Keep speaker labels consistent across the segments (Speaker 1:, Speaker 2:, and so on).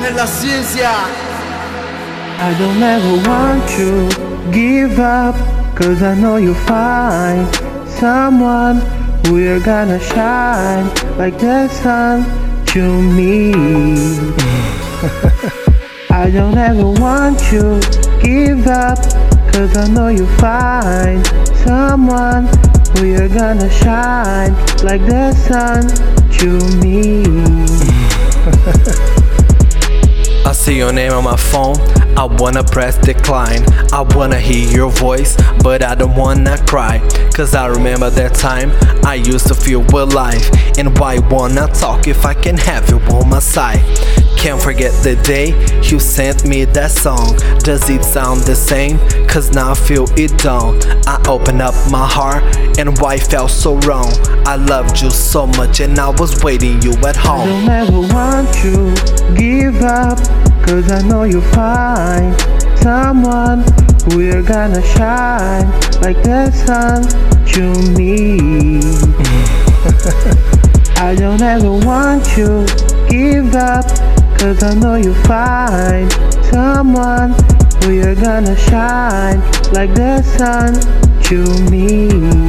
Speaker 1: en la ciencia.
Speaker 2: I don't ever want you give up, cause I know you'll find someone who you're gonna shine like the sun to me. I don't ever want you give up, cause I know you'll find someone who you're gonna shine like the sun to me.
Speaker 3: I see your name on my phone, I wanna press decline. I wanna hear your voice, but I don't wanna cry. Cause I remember that time I used to feel alive. And why wanna talk if I can have you on my side? Can't forget the day you sent me that song. Does it sound the same? Cause now I feel it down. I opened up my heart and why it felt so wrong. I loved you so much and I was waiting you at home.
Speaker 2: I don't ever want you give up, cause I know you'll find someone who you're gonna shine like the sun to me. I don't ever want you give up, cause I know you'll find someone who you're gonna shine like the sun to me.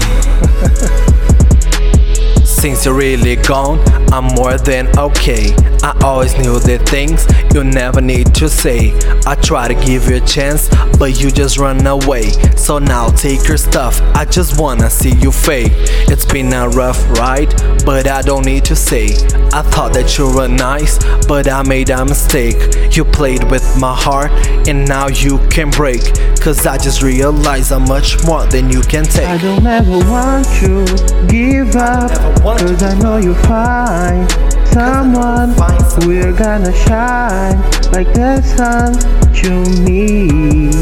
Speaker 3: Since you're really gone, I'm more than okay. I always knew the things you never need to say. I try to give you a chance, but you just run away. So now take your stuff, I just wanna see you fade. It's been a rough ride, but I don't need to say. I thought that you were nice, but I made a mistake. You played with my heart, and now you can break. Cause I just realized I'm much more than you can take.
Speaker 2: I don't ever want you give up, cause I know you'll find someone who you're gonna shine like the sun to me.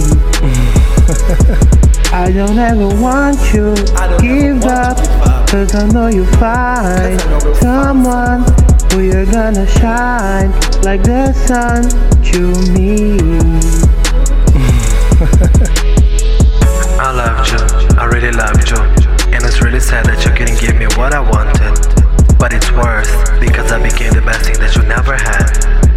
Speaker 2: I don't ever want you give up, cause I know you'll find someone who you're gonna shine like the sun to me.
Speaker 3: I loved you, I really loved you. And it's really sad that you couldn't give me what I wanted. But it's worse, because I became the best thing that you never had.